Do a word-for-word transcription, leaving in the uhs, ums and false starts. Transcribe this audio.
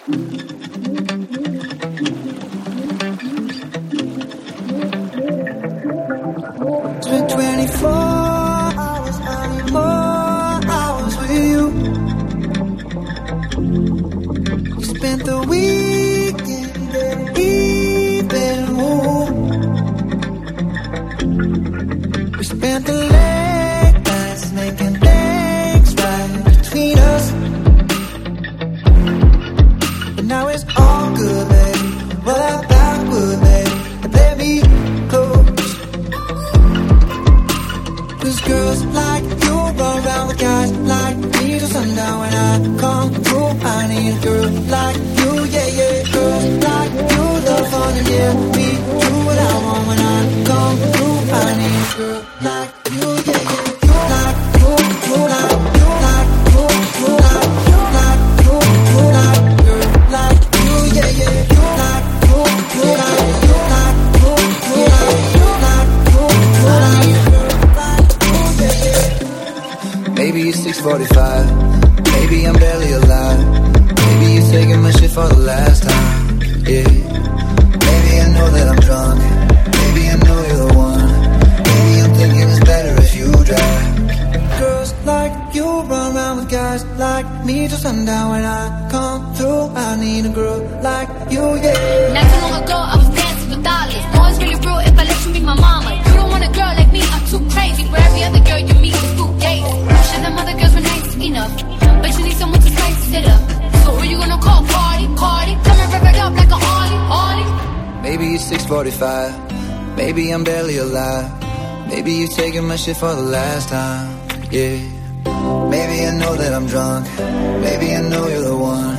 It's been twenty-four hours, I need more hours with you. We spent the weekend even, ooh. We spent the late nights making things right between us. But now it's all good, baby. Roll out backward, baby, and play me close. Cause girls like you run around with guys like me till sundown. When I come through, I need a girl like you, yeah, yeah. Girls like you love fun and yeah, me do what I want. When I come through, I need a girl like you, yeah, yeah. You like, you, you like, you like, you, you like, you like, you, you like, girl like you, yeah, yeah. You like, you, you like, you like, you, you like, you like, you, you like, girl like you, yeah, yeah. Maybe it's six forty-five, maybe I'm barely alive. Maybe you're taking my shit for the last time, yeah. Maybe I know that I'm drunk, maybe I know you're the one. Maybe I'm thinking it's better if you drive. Girls like you run around with guys like me till sundown. When I come through, I need a girl like you, yeah. Not too long ago, I was dancing with dollars. No, it's really real if I let you be my mama. You don't want a girl like me, I'm too crazy. Where every other girl you meet is too gay. Sure, them other girls were nice enough, but you need someone to spice it up. So who you gonna call? Party, party. Come and rev it up like a Harley, Harley. Maybe it's six forty-five, maybe I'm barely alive. Maybe you're taking my shit for the last time, yeah. Maybe I know that I'm drunk, maybe I know you're the one.